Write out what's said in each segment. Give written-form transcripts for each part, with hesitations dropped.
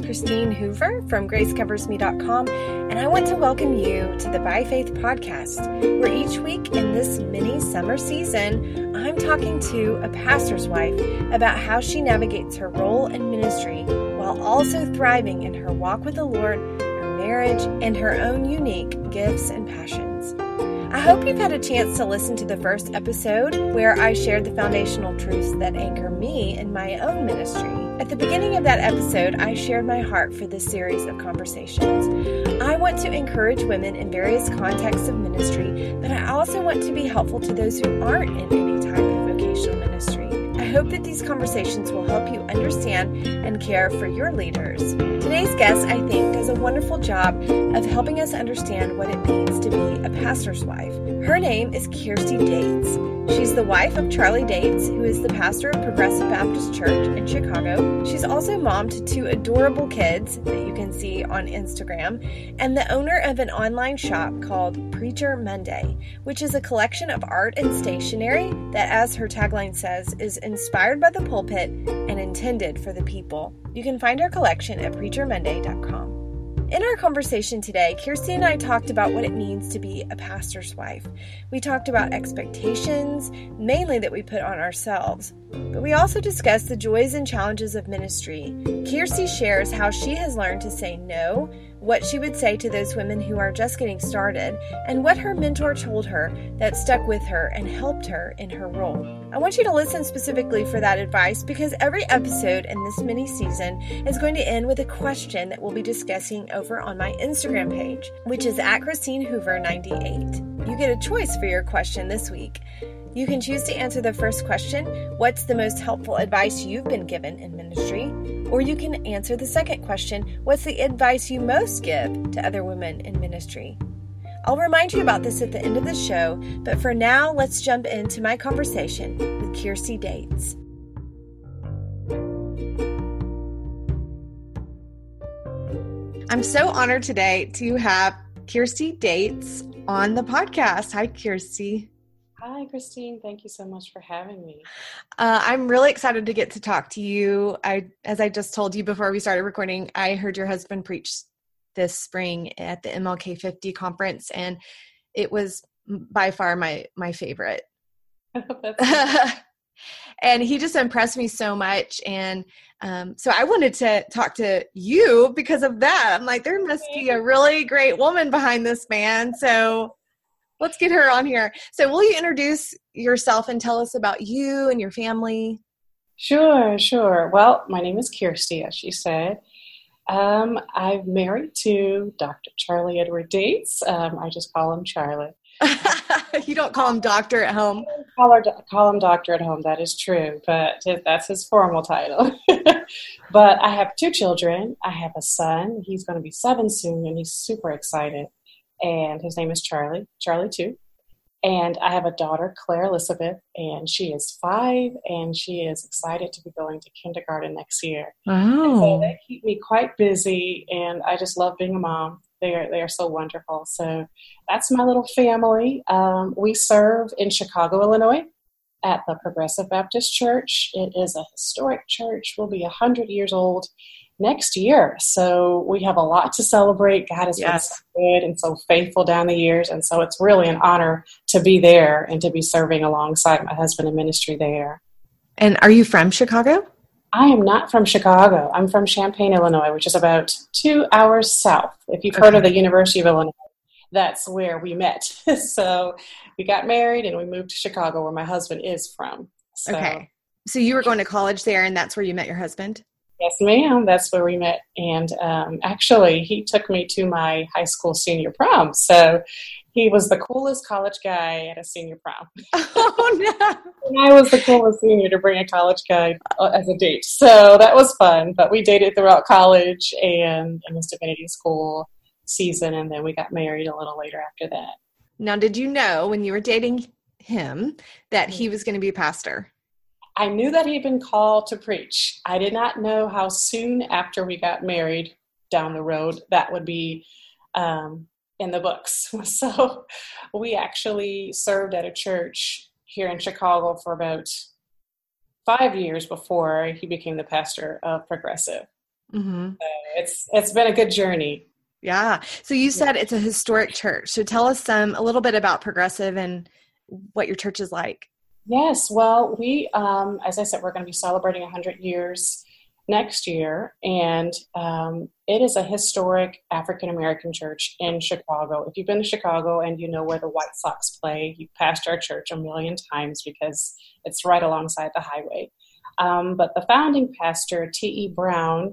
Christine Hoover from GraceCoversMe.com, and I want to welcome you to the By Faith podcast, where each week in this mini summer season, I'm talking to a pastor's wife about how she navigates her role in ministry while also thriving in her walk with the Lord, her marriage, and her own unique gifts and passions. I hope you've had a chance to listen to the first episode where I shared the foundational truths that anchor me in my own ministry. At the beginning of that episode, I shared my heart for this series of conversations. I want to encourage women in various contexts of ministry, but I also want to be helpful to those who aren't in any type of vocational ministry. I hope that these conversations will help you understand and care for your leaders. Today's guest, I think, does a wonderful job of helping us understand what it means to be a pastor's wife. Her name is Kirsty Dates. She's the wife of Charlie Dates, who is the pastor of Progressive Baptist Church in Chicago. She's also mom to two adorable kids that you can see on Instagram, and the owner of an online shop called Preacher Monday, which is a collection of art and stationery that, as her tagline says, is inspired by the pulpit and intended for the people. You can find her collection at preachermonday.com. In our conversation today, Kirsty and I talked about what it means to be a pastor's wife. We talked about expectations, mainly that we put on ourselves. But we also discussed the joys and challenges of ministry. Kirsty shares how she has learned to say no, what she would say to those women who are just getting started, and what her mentor told her that stuck with her and helped her in her role. I want you to listen specifically for that advice because every episode in this mini season is going to end with a question that we'll be discussing over on my Instagram page, which is at ChristineHoover98. You get a choice for your question this week. You can choose to answer the first question, what's the most helpful advice you've been given in ministry? Or you can answer the second question, what's the advice you most give to other women in ministry? I'll remind you about this at the end of the show, but for now, let's jump into my conversation with Kirsty Dates. I'm so honored today to have Kirsty Dates on the podcast. Hi, Kirsty. Hi, Christine. Thank you so much for having me. I'm really excited to get to talk to you. As I just told you before we started recording, I heard your husband preach this spring at the MLK 50 conference, and it was by far my favorite. And he just impressed me so much. And so I wanted to talk to you because of that. I'm like, there must be a really great woman behind this man. So let's get her on here. So will you introduce yourself and tell us about you and your family? Sure. Well, my name is Kirsty, as she said. I'm married to Dr. Charlie Edward Dates. I just call him Charlie. You don't call him doctor at home? Call him doctor at home, that is true, but that's his formal title. But I have two children. I have a son. He's going to be 7 soon, and he's super excited. And his name is Charlie 2. And I have a daughter, Claire Elizabeth, and she is 5, and she is excited to be going to kindergarten next year. Oh. So they keep me quite busy, and I just love being a mom. They are so wonderful. So that's my little family. We serve in Chicago, Illinois, at the Progressive Baptist Church. It is a historic church. We'll be 100 years old next year. So we have a lot to celebrate. God has been so good and so faithful down the years. And so it's really an honor to be there and to be serving alongside my husband in ministry there. And are you from Chicago? I am not from Chicago. I'm from Champaign, Illinois, which is about 2 hours south. If you've heard of the University of Illinois, that's where we met. So we got married and we moved to Chicago, where my husband is from. Okay. So you were going to college there, and that's where you met your husband? Yes, ma'am. That's where we met. And actually, he took me to my high school senior prom. So he was the coolest college guy at a senior prom. Oh, no. And I was the coolest senior to bring a college guy as a date. So that was fun. But we dated throughout college and in his divinity school season. And then we got married a little later after that. Now, did you know when you were dating him that he was going to be a pastor? I knew that he'd been called to preach. I did not know how soon after we got married down the road that would be in the books. So we actually served at a church here in Chicago for about 5 years before he became the pastor of Progressive. Mm-hmm. So it's been a good journey. Yeah. So you said it's a historic church. So tell us a little bit about Progressive and what your church is like. Yes, well, we, as I said, we're going to be celebrating 100 years next year, and it is a historic African American church in Chicago. If you've been to Chicago and you know where the White Sox play, you've passed our church a million times because it's right alongside the highway. But the founding pastor, T.E. Brown,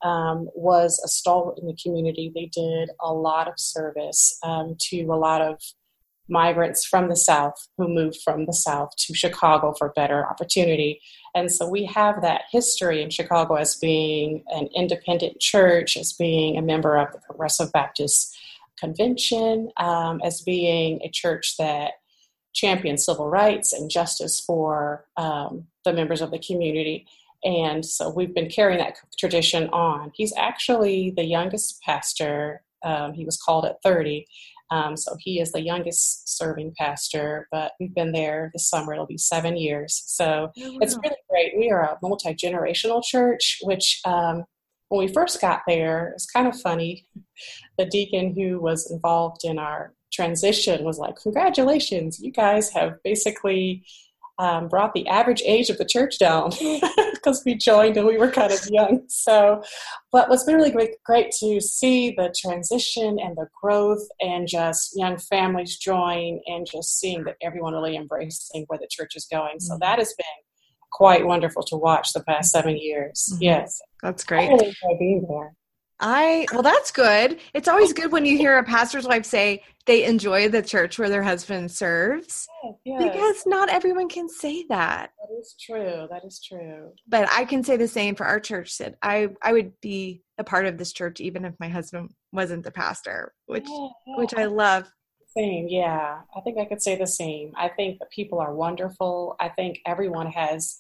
was a stalwart in the community. They did a lot of service to a lot of migrants from the South who moved from the South to Chicago for better opportunity. And so we have that history in Chicago as being an independent church, as being a member of the Progressive Baptist Convention, as being a church that champions civil rights and justice for the members of the community. And so we've been carrying that tradition on. He's actually the youngest pastor. He was called at 30. So he is the youngest serving pastor, but we've been there this summer. It'll be 7 years. So It's really great. We are a multi-generational church, which when we first got there, it's kind of funny. The deacon who was involved in our transition was like, "Congratulations, you guys have basically brought the average age of the church down," because we joined and we were kind of young. So, but what's been really great to see the transition and the growth and just young families join and just seeing that everyone really embracing where the church is going. So that has been quite wonderful to watch the past 7 years. Mm-hmm. Yes. That's great. I really enjoy being there. Well, that's good. It's always good when you hear a pastor's wife say they enjoy the church where their husband serves, because not everyone can say that. That is true. That is true. But I can say the same for our church. That I would be a part of this church even if my husband wasn't the pastor, which I love. Same, yeah. I think I could say the same. I think that people are wonderful. I think everyone has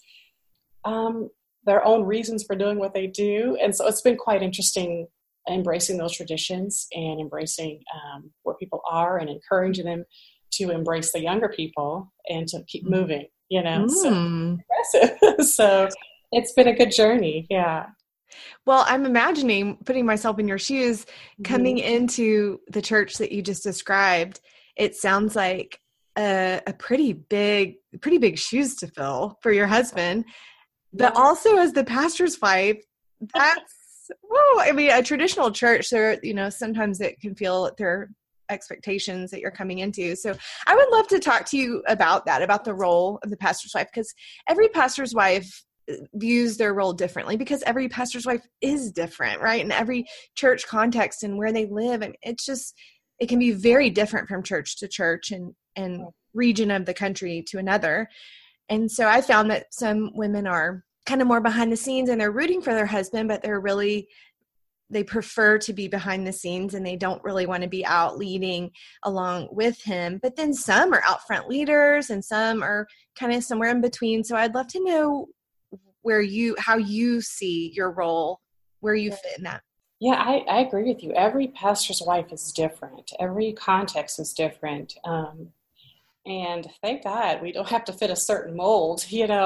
their own reasons for doing what they do. And so it's been quite interesting embracing those traditions and embracing where people are and encouraging them to embrace the younger people and to keep moving, So impressive. So it's been a good journey. Yeah. Well, I'm imagining, putting myself in your shoes, coming into the church that you just described. It sounds like a pretty big shoes to fill for your husband. But also as the pastor's wife, that's, a traditional church, there, sometimes it can feel that there are expectations that you're coming into. So I would love to talk to you about that, about the role of the pastor's wife, because every pastor's wife views their role differently, because every pastor's wife is different, right? And every church context and where they live. And it can be very different from church to church and region of the country to another. And so I found that some women are kind of more behind the scenes and they're rooting for their husband, but they prefer to be behind the scenes and they don't really want to be out leading along with him. But then some are out front leaders and some are kind of somewhere in between. So I'd love to know how you see your role, where you fit in that. Yeah, I agree with you. Every pastor's wife is different. Every context is different. And thank God we don't have to fit a certain mold,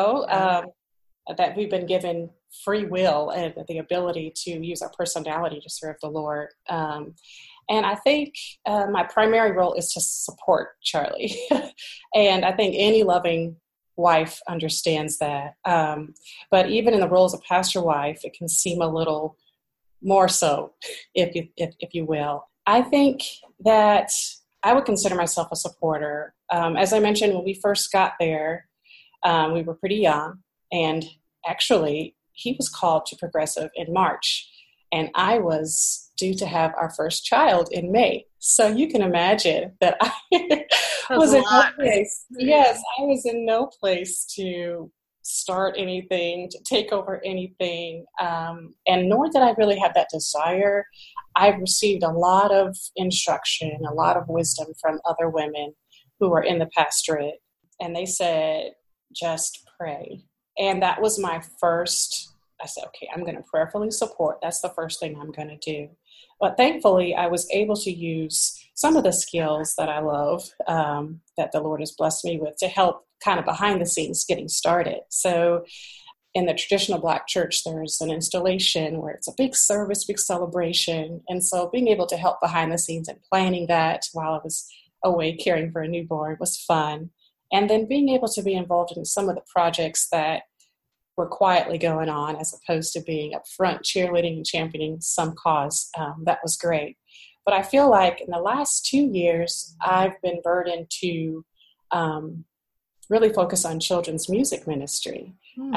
that we've been given free will and the ability to use our personality to serve the Lord. And I think my primary role is to support Charlie. And I think any loving wife understands that. But even in the role as a pastor wife, it can seem a little more so, if you will. I think that I would consider myself a supporter. As I mentioned, when we first got there, we were pretty young, and actually he was called to Progressive in March, and I was due to have our first child in May. So you can imagine that I was in no place. Yes, I was in no place to start anything, to take over anything, and nor did I really have that desire. I've received a lot of instruction, a lot of wisdom from other women who are in the pastorate, and they said, just pray. And that was my first, I said, okay, I'm going to prayerfully support. That's the first thing I'm going to do. But thankfully, I was able to use some of the skills that I love, that the Lord has blessed me with, to help kind of behind the scenes getting started. So in the traditional Black church, there's an installation where it's a big service, big celebration. And so being able to help behind the scenes and planning that while I was away caring for a newborn was fun. And then being able to be involved in some of the projects that were quietly going on as opposed to being up front cheerleading and championing some cause, that was great. But I feel like in the last 2 years, I've been burdened to really focus on children's music ministry.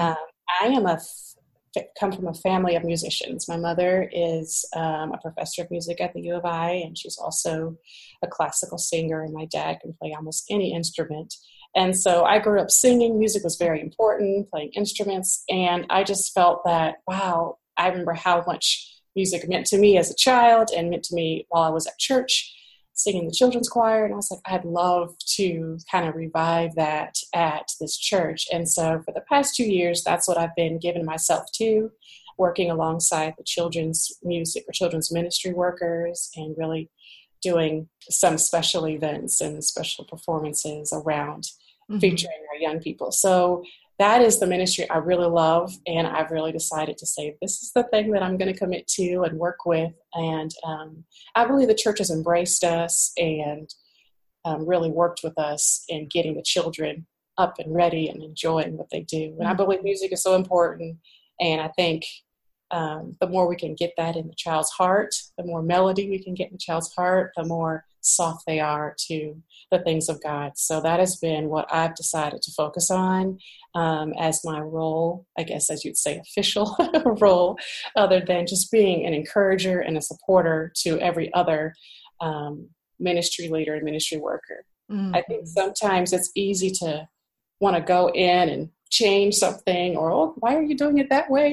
I come from a family of musicians. My mother is a professor of music at the U of I, and she's also a classical singer, and my dad can play almost any instrument. And so I grew up singing. Music was very important, playing instruments, and I just felt that, wow, I remember how much music meant to me as a child and meant to me while I was at church, singing the children's choir. And I was like, I'd love to kind of revive that at this church. And so for the past 2 years, that's what I've been giving myself to, working alongside the children's music or children's ministry workers and really doing some special events and special performances around featuring our young people. So that is the ministry I really love, and I've really decided to say, this is the thing that I'm going to commit to and work with. And I believe the church has embraced us and really worked with us in getting the children up and ready and enjoying what they do. And I believe music is so important, and I think the more we can get that in the child's heart, the more melody we can get in the child's heart, the more soft they are to the things of God. So that has been what I've decided to focus on as my role, I guess, as you'd say, official role, other than just being an encourager and a supporter to every other ministry leader and ministry worker. I think sometimes it's easy to want to go in and change something, or, oh, why are you doing it that way?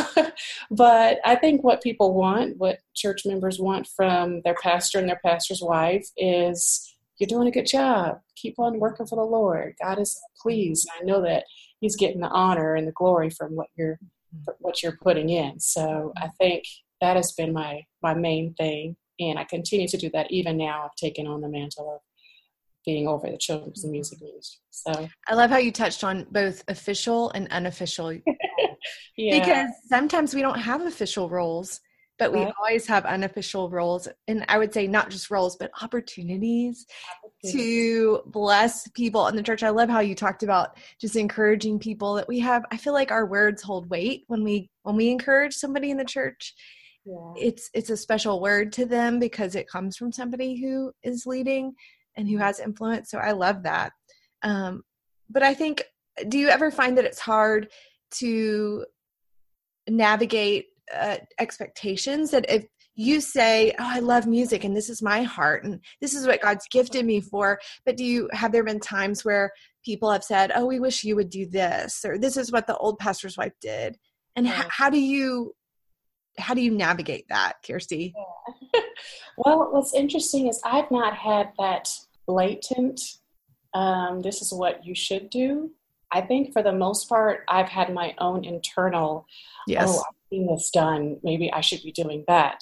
But I think what people want, what church members want from their pastor and their pastor's wife is, you're doing a good job. Keep on working for the Lord. God is pleased. I know that He's getting the honor and the glory from what you're putting in. So I think that has been my main thing. And I continue to do that even now. I've taken on the mantle of being over the children's music ministry. So I love how you touched on both official and unofficial. Yeah. Because sometimes we don't have official roles, but we always have unofficial roles. And I would say not just roles, but opportunities to bless people in the church. I love how you talked about just encouraging people that we have. I feel like our words hold weight when we encourage somebody in the church. Yeah. It's a special word to them because it comes from somebody who is leading and who has influence. So I love that. But I think, do you ever find that it's hard to navigate expectations? That if you say, oh, I love music and this is my heart and this is what God's gifted me for, but have there been times where people have said, oh, we wish you would do this, or this is what the old pastor's wife did? And how do you navigate that, Kirsty? Yeah. Well, what's interesting is I've not had that blatant, this is what you should do. I think for the most part, I've had my own internal, oh, I've seen this done. Maybe I should be doing that.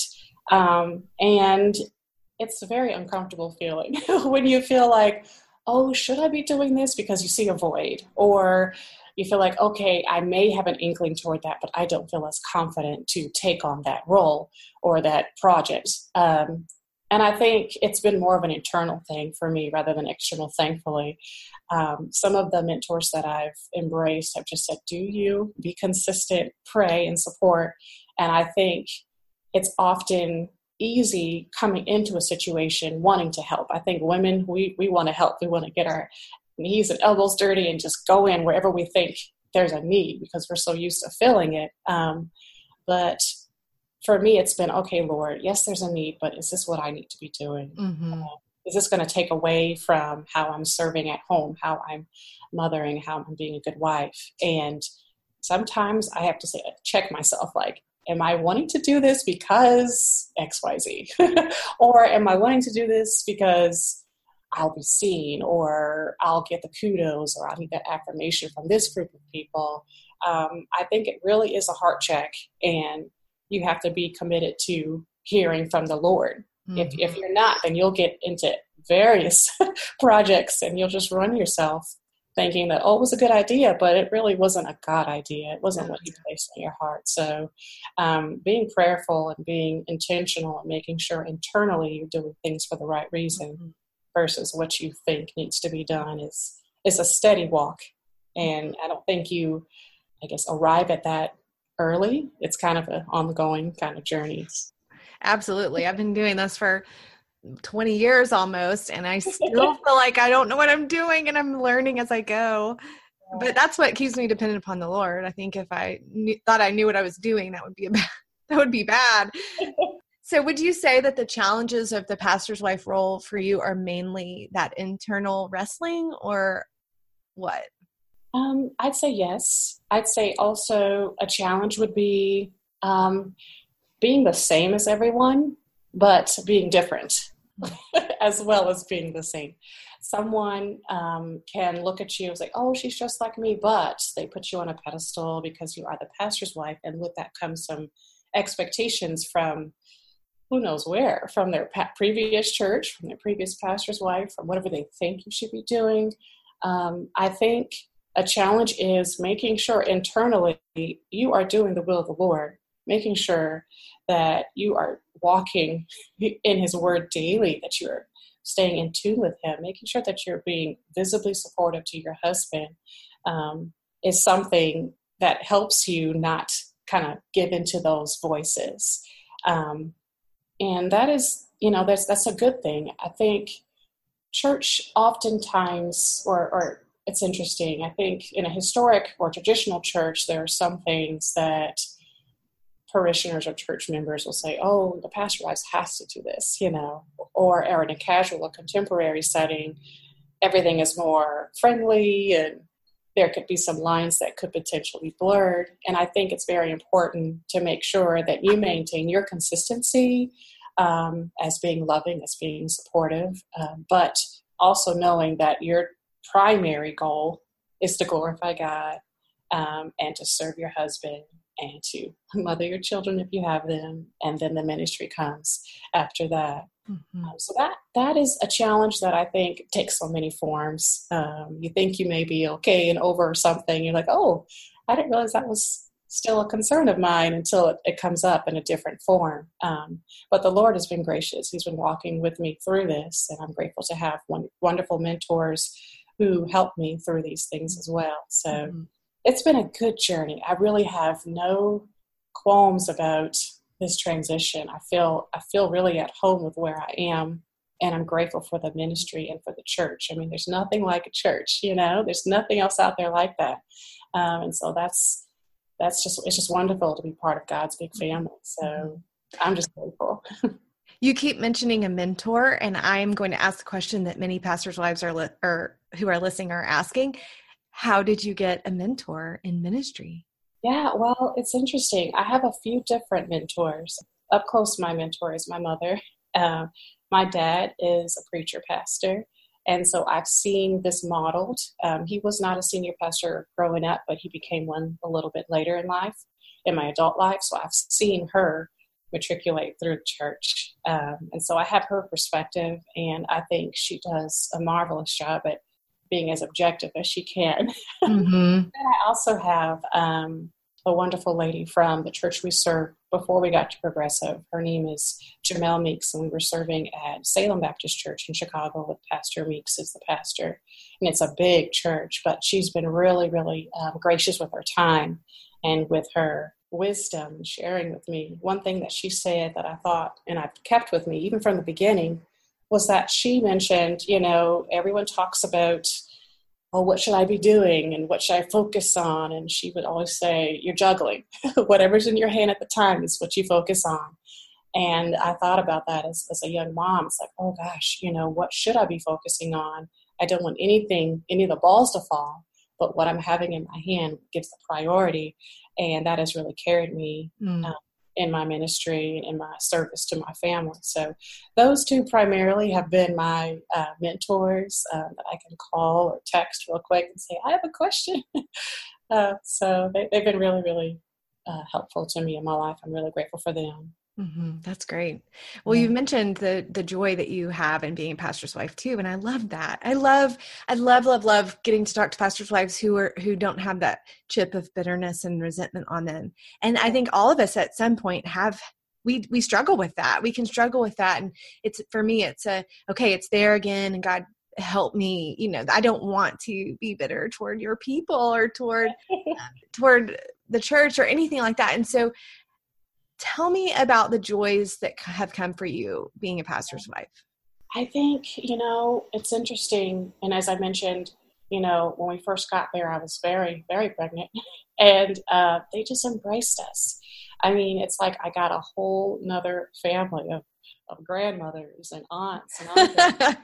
And it's a very uncomfortable feeling when you feel like, oh, should I be doing this? Because you see a void, or you feel like, okay, I may have an inkling toward that, but I don't feel as confident to take on that role or that project. And I think it's been more of an internal thing for me rather than external, thankfully. Some of the mentors that I've embraced have just said, do you be consistent, pray and support. And I think it's often easy coming into a situation wanting to help. I think women, we want to help. We want to get our knees and elbows dirty and just go in wherever we think there's a need because we're so used to filling it. But for me, it's been, okay, Lord, yes, there's a need, but is this what I need to be doing? Is this going to take away from how I'm serving at home, how I'm mothering, how I'm being a good wife? And sometimes I have to check myself, like, am I wanting to do this because X, Y, Z? Or am I wanting to do this because I'll be seen, or I'll get the kudos, or I'll need that affirmation from this group of people? I think it really is a heart check, and you have to be committed to hearing from the Lord. If you're not, then you'll get into various projects and you'll just run yourself. thinking that, oh, it was a good idea, but it really wasn't a God idea. It wasn't Yeah. what He placed in your heart. So being prayerful and being intentional and making sure internally you're doing things for the right reason Mhm. versus what you think needs to be done is a steady walk. And I don't think you, I guess, arrive at that early. It's kind of an ongoing kind of journey. Absolutely. I've been doing this for 20 years almost, and I still feel like I don't know what I'm doing, and I'm learning as I go. But that's what keeps me dependent upon the Lord. I think if I thought I knew what I was doing, that would be that would be bad. So would you say that the challenges of the pastor's wife role for you are mainly that internal wrestling, or what? I'd say yes. I'd say also a challenge would be being the same as everyone, but being different as well as being the same. Someone can look at you and say, oh, she's just like me, but they put you on a pedestal because you are the pastor's wife. And with that comes some expectations from who knows where, from their previous church, from their previous pastor's wife, from whatever they think you should be doing. I think a challenge is making sure internally you are doing the will of the Lord, making sure that you are walking in His Word daily, that you're staying in tune with Him, making sure that you're being visibly supportive to your husband is something that helps you not kind of give into those voices. And that is, that's a good thing. I think church oftentimes, or it's interesting, I think in a historic or traditional church, there are some things that parishioners or church members will say, oh, the pastor wife has to do this, or in a casual or contemporary setting, everything is more friendly and there could be some lines that could potentially be blurred. And I think it's very important to make sure that you maintain your consistency as being loving, as being supportive, but also knowing that your primary goal is to glorify God and to serve your husband and to mother your children if you have them, and then the ministry comes after that. Mm-hmm. So that is a challenge that I think takes so many forms. You think you may be okay and over something. You're like, oh, I didn't realize that was still a concern of mine until it comes up in a different form. But the Lord has been gracious. He's been walking with me through this, and I'm grateful to have wonderful mentors who help me through these things as well. So It's been a good journey. I really have no qualms about this transition. I feel really at home with where I am, and I'm grateful for the ministry and for the church. I mean, there's nothing like a church, there's nothing else out there like that. And so it's just wonderful to be part of God's big family. So I'm just grateful. You keep mentioning a mentor, and I'm going to ask the question that many pastors' wives or who are listening are asking. How did you get a mentor in ministry? Yeah, well, it's interesting. I have a few different mentors. Up close, my mentor is my mother. My dad is a preacher pastor, and so I've seen this modeled. He was not a senior pastor growing up, but he became one a little bit later in life, in my adult life. So I've seen her matriculate through the church. And so I have her perspective, and I think she does a marvelous job at being as objective as she can. Mm-hmm. And I also have a wonderful lady from the church we served before we got to Progressive. Her name is Jamel Meeks, and we were serving at Salem Baptist Church in Chicago with Pastor Meeks as the pastor. And it's a big church, but she's been really, really gracious with her time and with her wisdom, sharing with me. One thing that she said that I thought, and I've kept with me even from the beginning, was that she mentioned, everyone talks about, oh, what should I be doing and what should I focus on? And she would always say, you're juggling. Whatever's in your hand at the time is what you focus on. And I thought about that as a young mom. It's like, oh gosh, what should I be focusing on? I don't want any of the balls to fall, but what I'm having in my hand gives the priority. And that has really carried me in my ministry and in my service to my family. So those two primarily have been my mentors that I can call or text real quick and say, I have a question. So they've been really, really helpful to me in my life. I'm really grateful for them. That's great. Well, you've mentioned the joy that you have in being a pastor's wife too, and I love that. I love getting to talk to pastors' wives who don't have that chip of bitterness and resentment on them. And I think all of us at some point we struggle with that. We can struggle with that, and it's, for me, it's it's there again, and God help me. I don't want to be bitter toward your people or toward the church or anything like that. And so, tell me about the joys that have come for you being a pastor's wife. I think, it's interesting. And as I mentioned, when we first got there, I was very, very pregnant, and they just embraced us. I mean, it's like I got a whole nother family of grandmothers and aunts and uncles.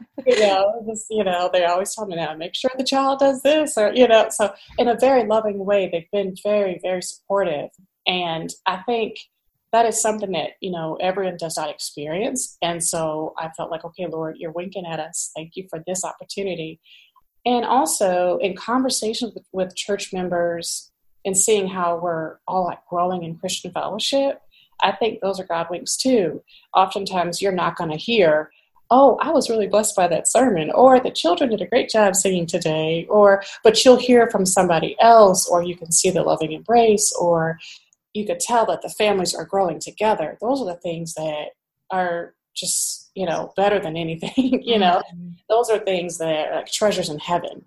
They always tell me now, make sure the child does this, or, so in a very loving way, they've been very, very supportive. And I think that is something that, everyone does not experience. And so I felt like, okay, Lord, you're winking at us. Thank you for this opportunity. And also in conversations with church members and seeing how we're all like growing in Christian fellowship, I think those are God winks too. Oftentimes you're not going to hear, oh, I was really blessed by that sermon, or the children did a great job singing today, but you'll hear from somebody else, or you can see the loving embrace, or you could tell that the families are growing together. Those are the things that are just, better than anything, Those are things that are like treasures in heaven,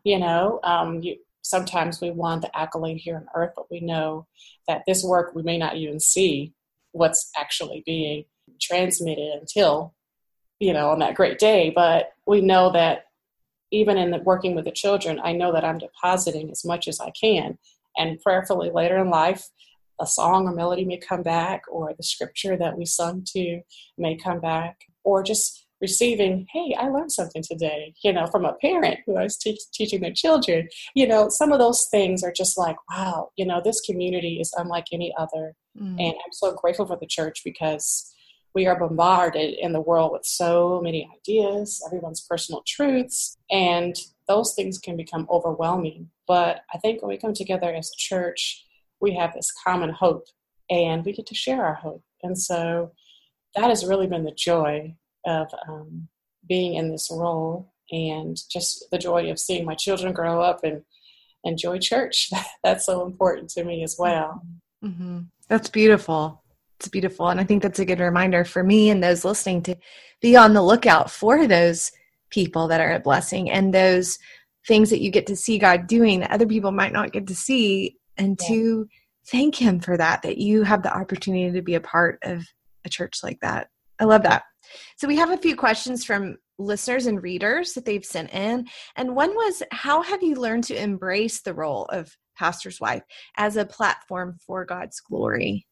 sometimes we want the accolade here on earth, but we know that this work, we may not even see what's actually being transmitted until, on that great day. But we know that even in the working with the children, I know that I'm depositing as much as I can. And prayerfully later in life, a song or melody may come back, or the scripture that we sung to may come back, or just receiving, hey, I learned something today, from a parent who I was teaching their children. Some of those things are just like, wow, this community is unlike any other. And I'm so grateful for the church, because we are bombarded in the world with so many ideas, everyone's personal truths, and those things can become overwhelming. But I think when we come together as a church, we have this common hope, and we get to share our hope. And so that has really been the joy of being in this role, and just the joy of seeing my children grow up and enjoy church. That's so important to me as well. Mm-hmm. That's beautiful. It's beautiful. And I think that's a good reminder for me and those listening to be on the lookout for those people that are a blessing, and those things that you get to see God doing that other people might not get to see, and to thank Him for that you have the opportunity to be a part of a church like that. I love that. So we have a few questions from listeners and readers that they've sent in. And one was, how have you learned to embrace the role of pastor's wife as a platform for God's glory?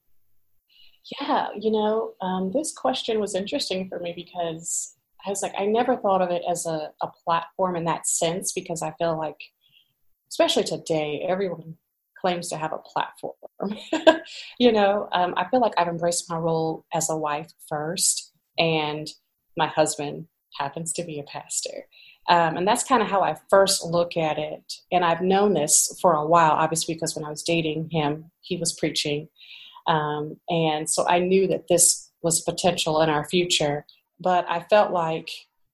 Yeah, this question was interesting for me, because I was like, I never thought of it as a platform in that sense, because I feel like, especially today, everyone claims to have a platform. I feel like I've embraced my role as a wife first, and my husband happens to be a pastor. And that's kind of how I first look at it. And I've known this for a while, obviously, because when I was dating him, he was preaching. And so I knew that this was potential in our future. But I felt like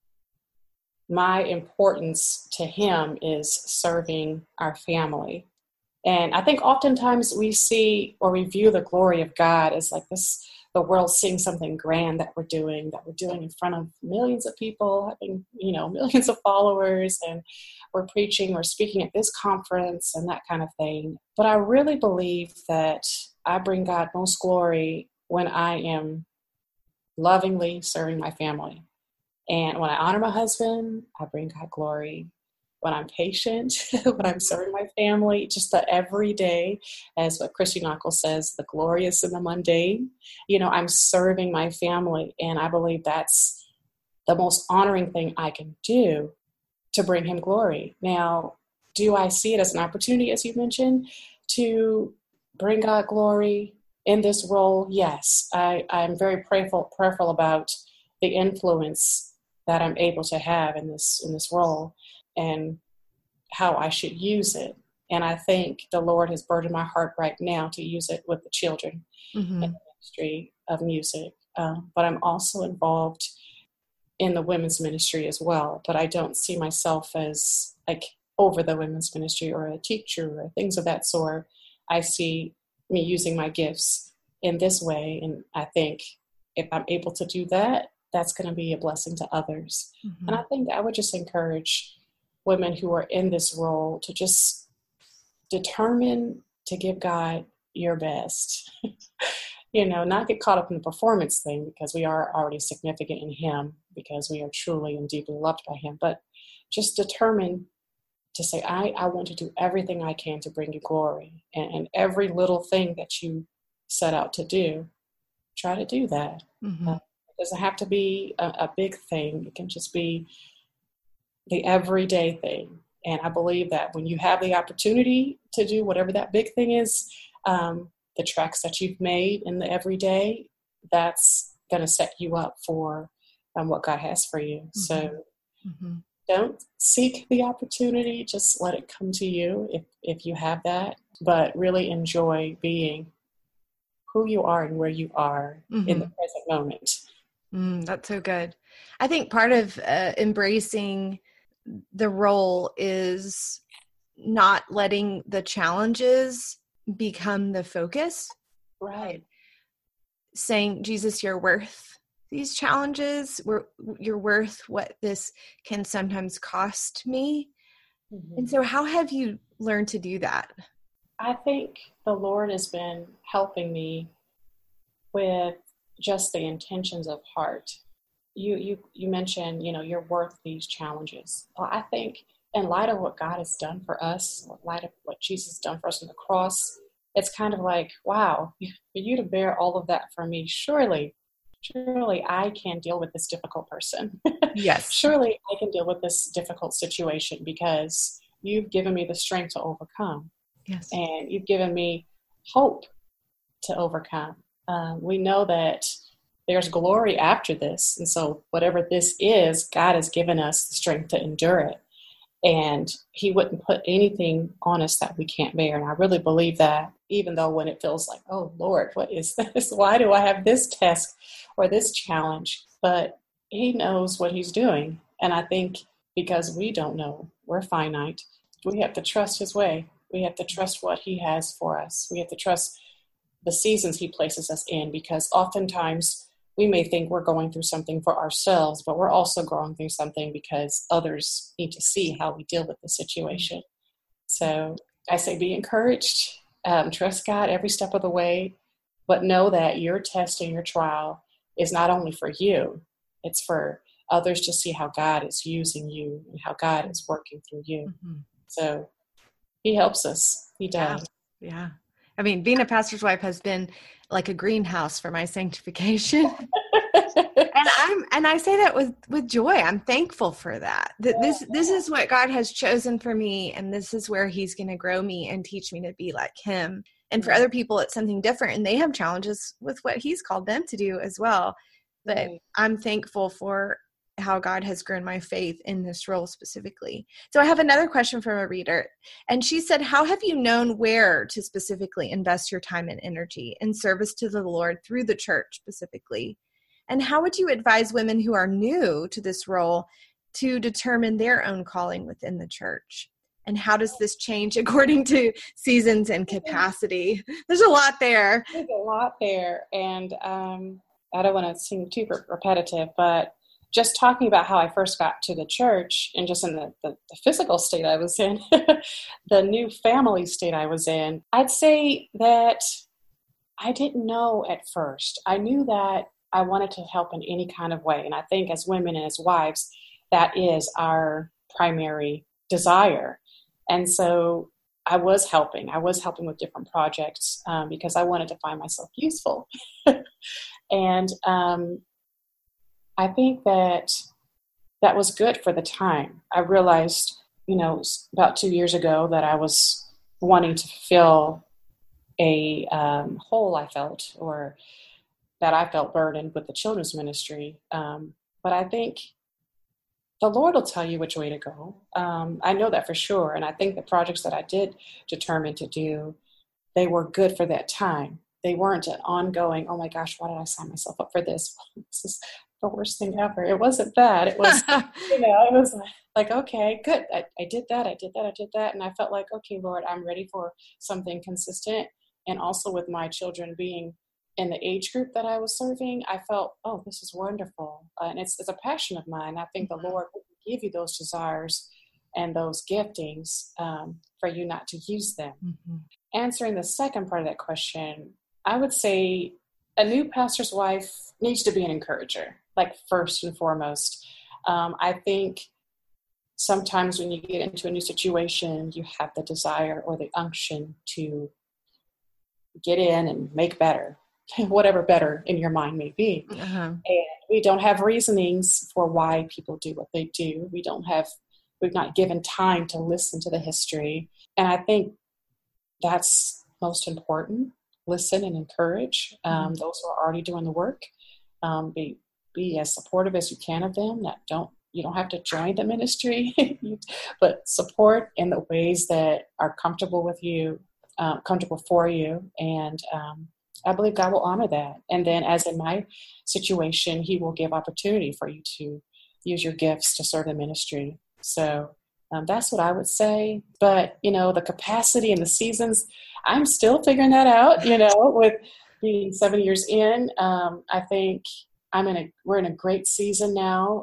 my importance to him is serving our family. And I think oftentimes we see or we view the glory of God as like this, the world seeing something grand that we're doing in front of millions of people, having, millions of followers, and we're preaching or speaking at this conference and that kind of thing. But I really believe that I bring God most glory when I am lovingly serving my family. And when I honor my husband, I bring God glory. When I'm patient, when I'm serving my family, just the everyday, as what Christy Knockel says, the glorious in the mundane, I'm serving my family. And I believe that's the most honoring thing I can do to bring him glory. Now, do I see it as an opportunity, as you mentioned, to bring God glory in this role? Yes. I'm very prayerful about the influence that I'm able to have in this role, and how I should use it. And I think the Lord has burdened my heart right now to use it with the children in the ministry of music. but I'm also involved in the women's ministry as well. But I don't see myself as like over the women's ministry or a teacher or things of that sort. I see me using my gifts in this way. And I think if I'm able to do that, that's going to be a blessing to others. Mm-hmm. And I think I would just encourage women who are in this role to just determine to give God your best. Not get caught up in the performance thing, because we are already significant in Him, because we are truly and deeply loved by Him. But just determine to say, I want to do everything I can to bring you glory. And every little thing that you set out to do, try to do that. Mm-hmm. It doesn't have to be a big thing. It can just be the everyday thing. And I believe that when you have the opportunity to do whatever that big thing is, the tracks that you've made in the everyday, that's going to set you up for what God has for you. Mm-hmm. So don't seek the opportunity, just let it come to you if you have that, but really enjoy being who you are and where you are in the present moment. That's so good. I think part of embracing the role is not letting the challenges become the focus. Right. Saying, Jesus, you're worth these challenges. You're worth what this can sometimes cost me. Mm-hmm. And so how have you learned to do that? I think the Lord has been helping me with just the intentions of heart. You mentioned, you're worth these challenges. Well, I think in light of what God has done for us, in light of what Jesus has done for us on the cross, it's kind of like, wow, for you to bear all of that for me, surely I can deal with this difficult person. Yes. Surely I can deal with this difficult situation because you've given me the strength to overcome. Yes. And you've given me hope to overcome. We know that there's glory after this. And so whatever this is, God has given us the strength to endure it. And He wouldn't put anything on us that we can't bear. And I really believe that, even though when it feels like, oh, Lord, what is this? Why do I have this task or this challenge? But He knows what He's doing. And I think because we don't know, we're finite, we have to trust His way. We have to trust what He has for us. We have to trust the seasons He places us in, because oftentimes we may think we're going through something for ourselves, but we're also going through something because others need to see how we deal with the situation. So I say be encouraged, trust God every step of the way, but know that your test and your trial is not only for you, it's for others to see how God is using you and how God is working through you. Mm-hmm. So He helps us. He does. Yeah. I mean, being a pastor's wife has been like a greenhouse for my sanctification. and I say that with joy. I'm thankful for that. This is what God has chosen for me, and this is where He's going to grow me and teach me to be like Him. And for other people, it's something different, and they have challenges with what He's called them to do as well. But I'm thankful for how God has grown my faith in this role specifically. So I have another question from a reader, and she said, how have you known where to specifically invest your time and energy in service to the Lord through the church specifically? And how would you advise women who are new to this role to determine their own calling within the church? And how does this change according to seasons and capacity? There's a lot there. There's a lot there. And I don't want to seem too repetitive, but just talking about how I first got to the church and just in the physical state I was in, the new family state I was in, I'd say that I didn't know at first. I knew that I wanted to help in any kind of way. And I think as women and as wives, that is our primary desire. And so I was helping with different projects because I wanted to find myself useful. And I think that was good for the time. I realized, about 2 years ago that I was wanting to fill a hole I felt, or that I felt burdened with the children's ministry. But I think the Lord will tell you which way to go. I know that for sure. And I think the projects that I did determine to do, they were good for that time. they weren't an ongoing, oh my gosh, why did I sign myself up for this? This is the worst thing ever. It wasn't that. It was, it was like, okay, good. I did that. I did that. I did that. And I felt like, okay, Lord, I'm ready for something consistent. And also with my children being in the age group that I was serving, I felt, oh, this is wonderful. And it's a passion of mine. I think the Lord will give you those desires and those giftings for you not to use them. Mm-hmm. Answering the second part of that question, I would say a new pastor's wife needs to be an encourager, like first and foremost. I think sometimes when you get into a new situation, you have the desire or the unction to get in and make better, whatever better in your mind may be. Uh-huh. And we don't have reasonings for why people do what they do. We've not given time to listen to the history. And I think that's most important. Listen and encourage those who are already doing the work. Be as supportive as you can of them. You don't have to join the ministry, but support in the ways that are comfortable with you, comfortable for you. And I believe God will honor that. And then as in my situation, he will give opportunity for you to use your gifts to serve the ministry. So that's what I would say. But, the capacity and the seasons, I'm still figuring that out, with being 7 years in. I think we're in a great season now.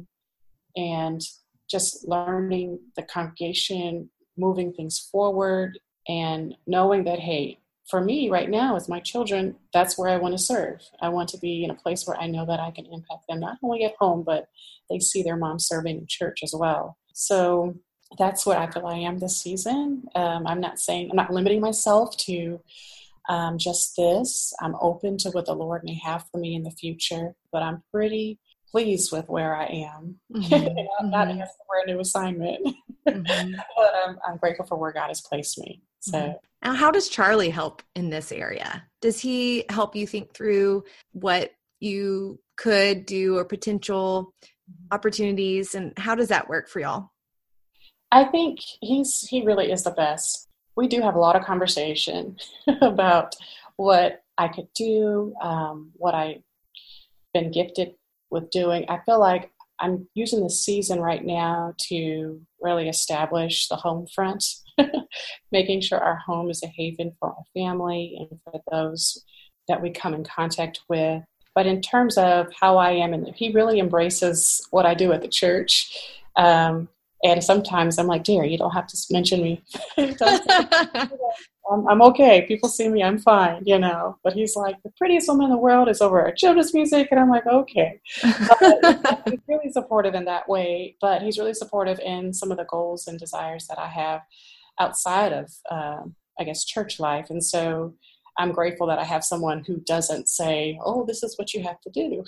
And just learning the congregation, moving things forward, and knowing that, hey, for me right now as my children, that's where I want to serve. I want to be in a place where I know that I can impact them, not only at home, but they see their mom serving in church as well. So that's what I feel I am this season. I'm not limiting myself to just this. I'm open to what the Lord may have for me in the future, but I'm pretty pleased with where I am. Mm-hmm. I'm not asking for a new assignment, but I'm grateful for where God has placed me. So, now, how does Charlie help in this area? Does he help you think through what you could do or potential opportunities, and how does that work for y'all? I think he really is the best. We do have a lot of conversation about what I could do, what I've been gifted with doing. I feel like I'm using this season right now to really establish the home front, making sure our home is a haven for our family and for those that we come in contact with. But in terms of how I am, and he really embraces what I do at the church. And sometimes I'm like, dear, you don't have to mention me. I'm okay. People see me. I'm fine, But he's like, the prettiest woman in the world is over at children's music. And I'm like, okay. He's really supportive in that way. But he's really supportive in some of the goals and desires that I have outside of, church life. And so I'm grateful that I have someone who doesn't say, oh, this is what you have to do,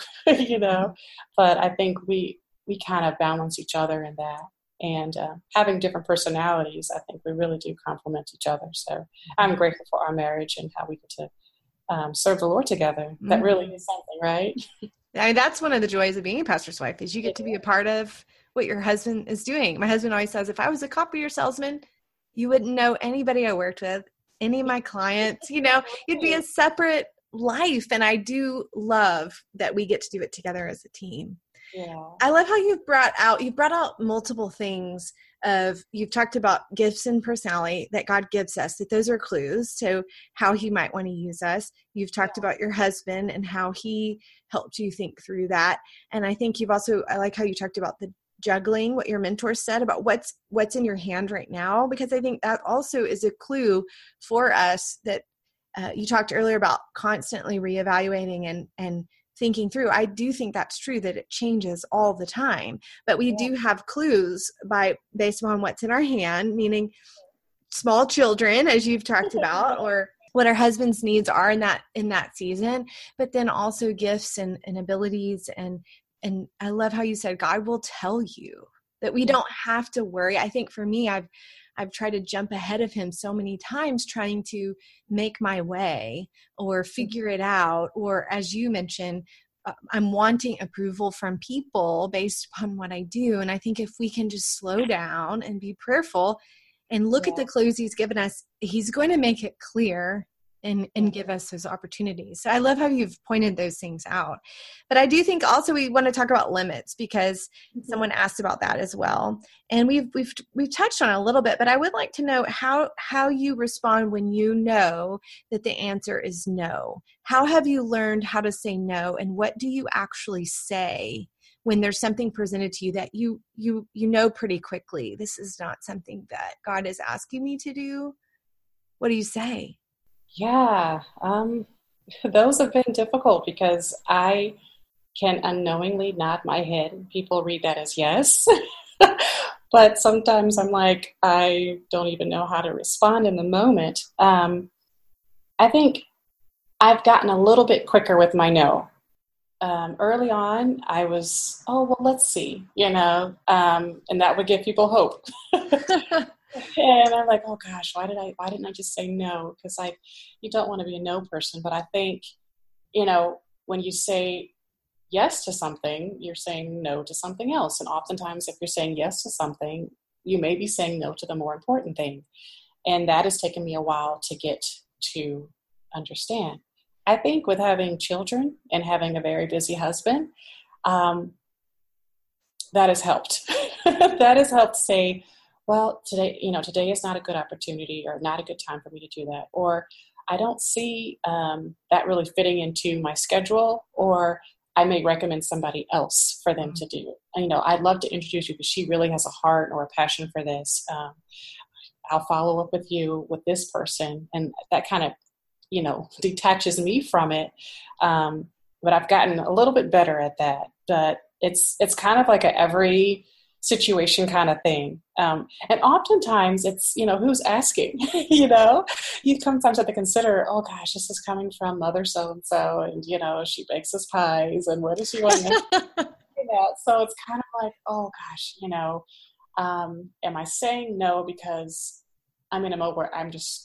But I think we kind of balance each other in that. And having different personalities, I think we really do complement each other. So I'm grateful for our marriage and how we get to serve the Lord together. That really is something, right? I mean, that's one of the joys of being a pastor's wife, is you get to be a part of what your husband is doing. My husband always says, if I was a copier salesman, you wouldn't know anybody I worked with, any of my clients, you'd be a separate life. And I do love that we get to do it together as a team. Yeah. I love how you've brought out multiple things you've talked about gifts and personality that God gives us, that those are clues to how he might want to use us. You've talked about your husband and how he helped you think through that. And I think I like how you talked about the juggling, what your mentor said about what's in your hand right now, because I think that also is a clue for us that you talked earlier about constantly reevaluating and thinking through. I do think that's true, that it changes all the time, but we do have clues based on what's in our hand, meaning small children, as you've talked about, or what our husband's needs are in that season, but then also gifts and abilities. And I love how you said, God will tell you that we don't have to worry. I think for me, I've tried to jump ahead of him so many times, trying to make my way or figure it out. Or as you mentioned, I'm wanting approval from people based upon what I do. And I think if we can just slow down and be prayerful and look at the clues he's given us, he's going to make it clear and give us those opportunities. So I love how you've pointed those things out. But I do think also we want to talk about limits, because someone asked about that as well. And we've touched on it a little bit, but I would like to know how you respond when you know that the answer is no. How have you learned how to say no, and what do you actually say when there's something presented to you that you know pretty quickly, this is not something that God is asking me to do? What do you say? Yeah, those have been difficult because I can unknowingly nod my head and people read that as yes. But sometimes I'm like, I don't even know how to respond in the moment. I think I've gotten a little bit quicker with my no. Early on, I was, well, let's see, and that would give people hope. And I'm like, oh gosh, why didn't I just say no? Because you don't want to be a no person. But I think, when you say yes to something, you're saying no to something else. And oftentimes, if you're saying yes to something, you may be saying no to the more important thing. And that has taken me a while to get to understand. I think with having children and having a very busy husband, that has helped. That has helped say, well, today is not a good opportunity or not a good time for me to do that. Or I don't see that really fitting into my schedule, or I may recommend somebody else for them to do. I'd love to introduce you because she really has a heart or a passion for this. I'll follow up with you with this person. And that kind of, detaches me from it. But I've gotten a little bit better at that. But it's kind of like a every situation kind of thing. And oftentimes it's, who's asking, you sometimes have to consider, oh gosh, this is coming from mother so-and-so, and, she bakes us pies, and what does she want to so it's kind of like, oh gosh, am I saying no because I'm in a mode where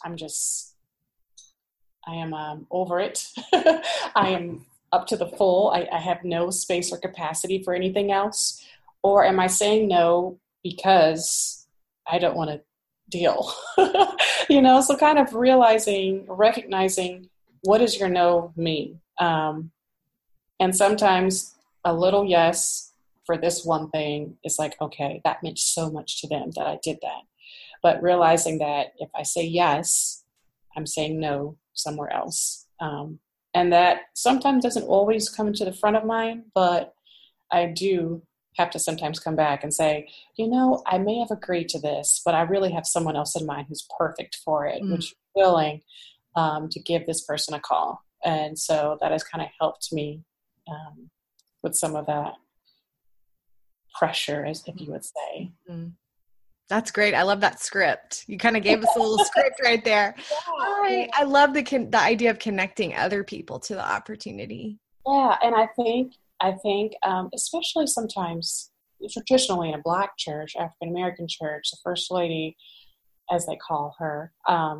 I am over it. I am up to the full. I have no space or capacity for anything else. Or am I saying no because I don't want to deal? So kind of recognizing what does your no mean? And sometimes a little yes for this one thing is like, okay, that meant so much to them that I did that. But realizing that if I say yes, I'm saying no somewhere else. And that sometimes doesn't always come to the front of mind, but I do have to sometimes come back and say, I may have agreed to this, but I really have someone else in mind who's perfect for it, which is willing to give this person a call. And so that has kind of helped me with some of that pressure, as if you would say. Mm-hmm. That's great. I love that script. You kind of gave us a little script right there. Yeah. I love the idea of connecting other people to the opportunity. Yeah, and I think especially sometimes traditionally in a Black church, African American church, the first lady, as they call her,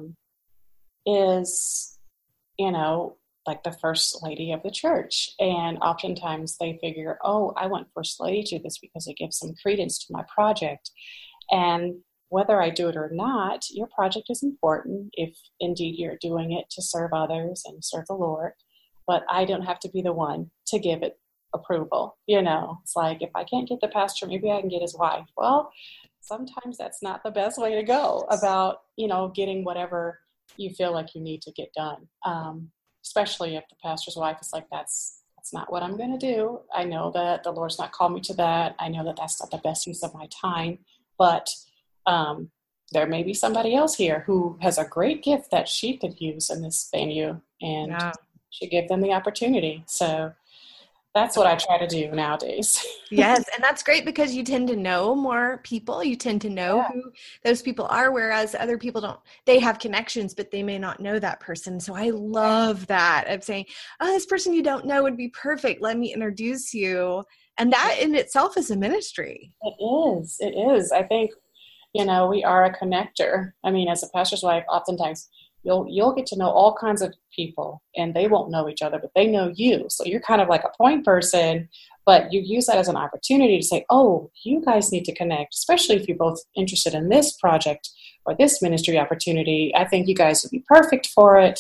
is like the first lady of the church. And oftentimes they figure, oh, I want first lady to this because it gives some credence to my project. And whether I do it or not, your project is important if indeed you're doing it to serve others and serve the Lord. But I don't have to be the one to give it approval. It's like, if I can't get the pastor, maybe I can get his wife. Well, sometimes that's not the best way to go about, getting whatever you feel like you need to get done. Especially if the pastor's wife is like, that's not what I'm going to do. I know that the Lord's not called me to that. I know that that's not the best use of my time. But there may be somebody else here who has a great gift that she could use in this venue, and should give them the opportunity. So that's what I try to do nowadays. Yes, and that's great because you tend to know more people. You tend to know who those people are, whereas other people don't. They have connections, but they may not know that person. So I love that of saying, oh, this person you don't know would be perfect. Let me introduce you. And that in itself is a ministry. It is. I think, we are a connector. I mean, as a pastor's wife, oftentimes you'll get to know all kinds of people, and they won't know each other, but they know you. So you're kind of like a point person, but you use that as an opportunity to say, oh, you guys need to connect, especially if you're both interested in this project or this ministry opportunity. I think you guys would be perfect for it.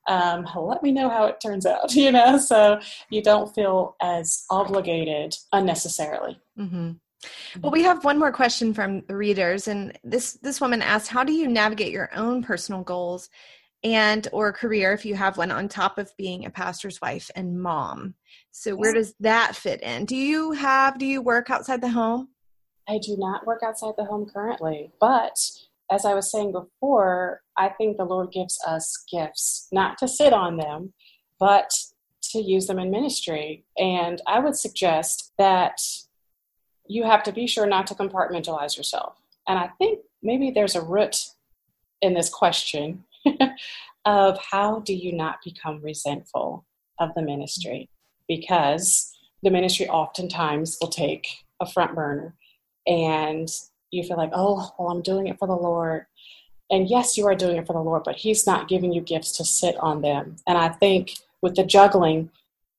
let me know how it turns out, so you don't feel as obligated unnecessarily. Mm-hmm. Well, we have one more question from the readers, and this woman asked, how do you navigate your own personal goals and or career, if you have one, on top of being a pastor's wife and mom? So where does that fit in? Do you work outside the home? I do not work outside the home currently, but as I was saying before, I think the Lord gives us gifts, not to sit on them, but to use them in ministry. And I would suggest that you have to be sure not to compartmentalize yourself. And I think maybe there's a root in this question of how do you not become resentful of the ministry? Because the ministry oftentimes will take a front burner and you feel like, oh, well, I'm doing it for the Lord. And yes, you are doing it for the Lord, but He's not giving you gifts to sit on them. And I think with the juggling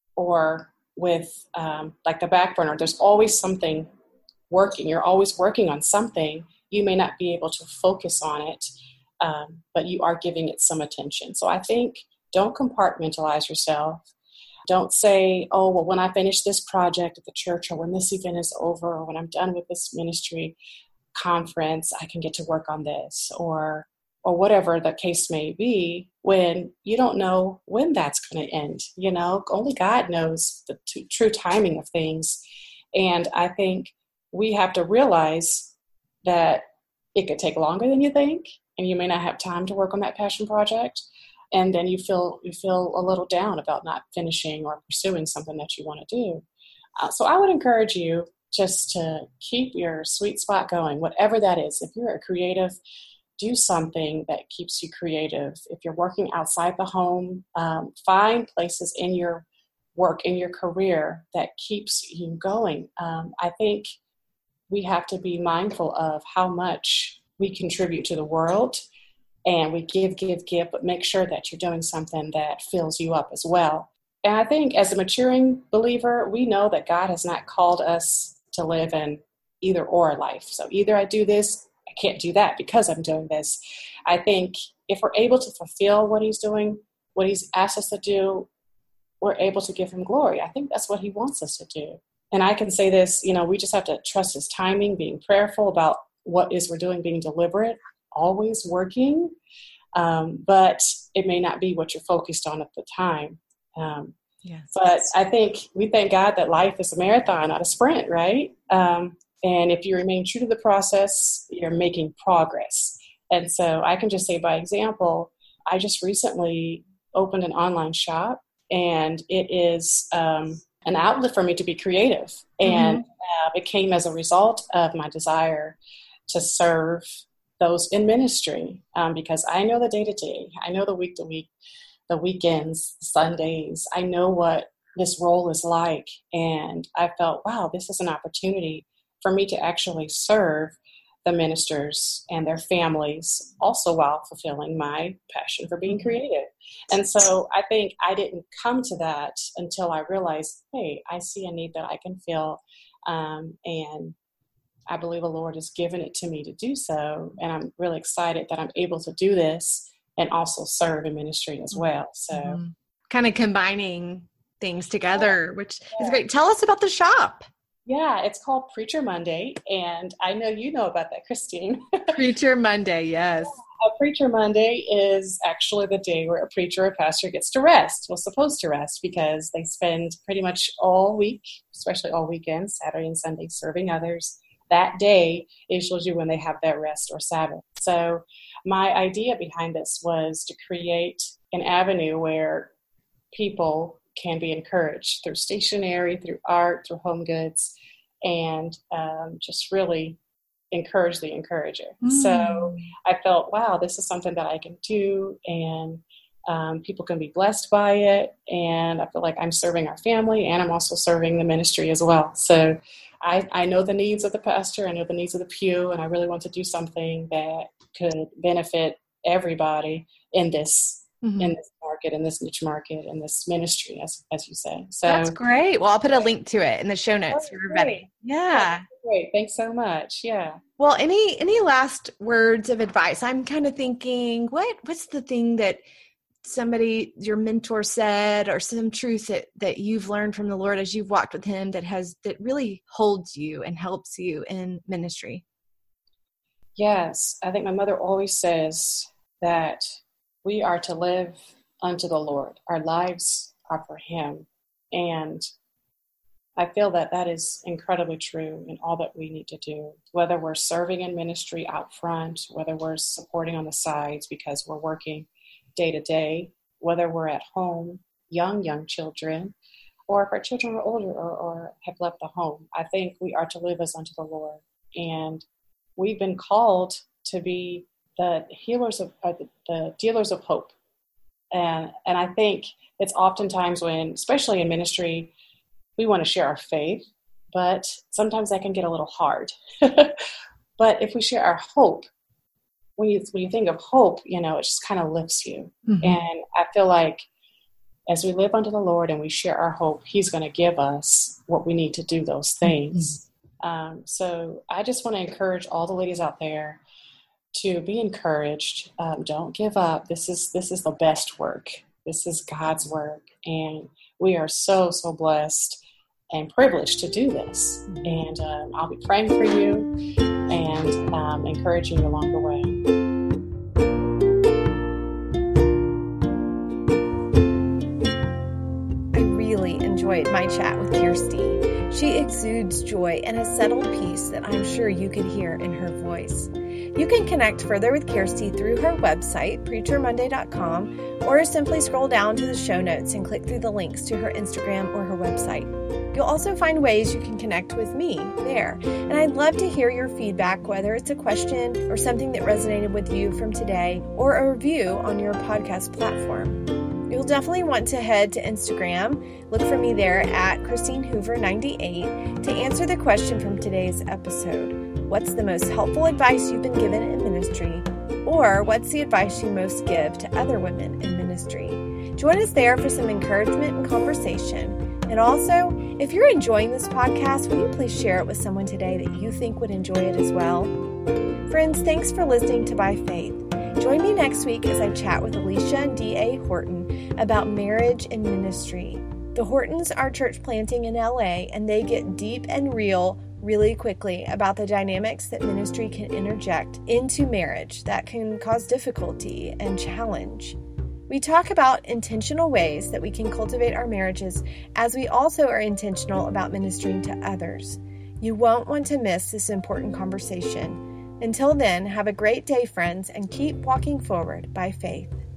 or with like the back burner, there's always something working. You're always working on something. You may not be able to focus on it, but you are giving it some attention. So I think don't compartmentalize yourself. Don't say, oh, well, when I finish this project at the church, or when this event is over, or when I'm done with this ministry conference, I can get to work on this, or whatever the case may be, when you don't know when that's going to end. Only God knows the true timing of things. And I think we have to realize that it could take longer than you think, and you may not have time to work on that passion project. And then you feel a little down about not finishing or pursuing something that you want to do. So I would encourage you just to keep your sweet spot going, whatever that is. If you're a creative, do something that keeps you creative. If you're working outside the home, find places in your work, in your career, that keeps you going. I think we have to be mindful of how much we contribute to the world, and we give, but make sure that you're doing something that fills you up as well. And I think as a maturing believer, we know that God has not called us to live in either or life. So either I do this, I can't do that because I'm doing this. I think if we're able to fulfill what He's doing, what He's asked us to do, we're able to give Him glory. I think that's what He wants us to do. And I can say this, we just have to trust His timing, being prayerful about what is we're doing, being deliberate, always working. But it may not be what you're focused on at the time. Yes. But I think we thank God that life is a marathon, not a sprint, right? And if you remain true to the process, you're making progress. And so I can just say by example, I just recently opened an online shop, and it is an outlet for me to be creative. And it came as a result of my desire to serve those in ministry, because I know the day-to-day, I know the week-to-week, the weekends, Sundays. I know what this role is like. And I felt, wow, this is an opportunity for me to actually serve the ministers and their families, also while fulfilling my passion for being creative. And so I think I didn't come to that until I realized, hey, I see a need that I can fill, and I believe the Lord has given it to me to do so. And I'm really excited that I'm able to do this and also serve in ministry as well. So kind of combining things together, which is great. Tell us about the shop. Yeah, it's called Preacher Monday. And I know you know about that, Christine. Preacher Monday, yes. Preacher Monday is actually the day where a preacher or pastor gets to rest. Well, supposed to rest, because they spend pretty much all week, especially all weekends, Saturday and Sunday, serving others. That day is usually when they have their rest or Sabbath. So my idea behind this was to create an avenue where people can be encouraged through stationery, through art, through home goods, and just really encourage the encourager. So I felt, wow, this is something that I can do, and people can be blessed by it. And I feel like I'm serving our family, and I'm also serving the ministry as well. So I know the needs of the pastor, I know the needs of the pew, and I really want to do something that could benefit everybody in this market, in this niche market, in this ministry, as you say. So that's great. Well, I'll put a link to it in the show notes for everybody. Yeah. Great. Thanks so much. Yeah. Well, any last words of advice? I'm kind of thinking, what's the thing that somebody your mentor said, or some truth that you've learned from the Lord as you've walked with him that really holds you and helps you in ministry? Yes, I think my mother always says that we are to live unto the Lord. Our lives are for him. And I feel that that is incredibly true in all that we need to do, whether we're serving in ministry out front, whether we're supporting on the sides because we're working day to day, whether we're at home, young children, or if our children are older or have left the home. I think we are to live as unto the Lord. And we've been called to be the healers of the dealers of hope. And I think it's oftentimes when, especially in ministry, we want to share our faith, but sometimes that can get a little hard. But if we share our hope, when you think of hope, it just kind of lifts you. Mm-hmm. And I feel like as we live unto the Lord and we share our hope, he's going to give us what we need to do those things. Mm-hmm. So I just want to encourage all the ladies out there to be encouraged. Don't give up. This is the best work. This is God's work. And we are so, so blessed and privileged to do this. And I'll be praying for you and encouraging you along the way. I really enjoyed my chat with Kirsty. She exudes joy and a settled peace that I'm sure you could hear in her voice. You can connect further with Kirsty through her website, preachermonday.com, or simply scroll down to the show notes and click through the links to her Instagram or her website. You'll also find ways you can connect with me there. And I'd love to hear your feedback, whether it's a question or something that resonated with you from today, or a review on your podcast platform. You'll definitely want to head to Instagram, look for me there at Christine Hoover 98 to answer the question from today's episode. What's the most helpful advice you've been given in ministry? Or what's the advice you most give to other women in ministry? Join us there for some encouragement and conversation. And also, if you're enjoying this podcast, will you please share it with someone today that you think would enjoy it as well? Friends, thanks for listening to By Faith. Join me next week as I chat with Alicia and D.A. Horton about marriage and ministry. The Hortons are church planting in LA, and they get deep and real really quickly about the dynamics that ministry can interject into marriage that can cause difficulty and challenge. We talk about intentional ways that we can cultivate our marriages as we also are intentional about ministering to others. You won't want to miss this important conversation. Until then, have a great day, friends, and keep walking forward by faith.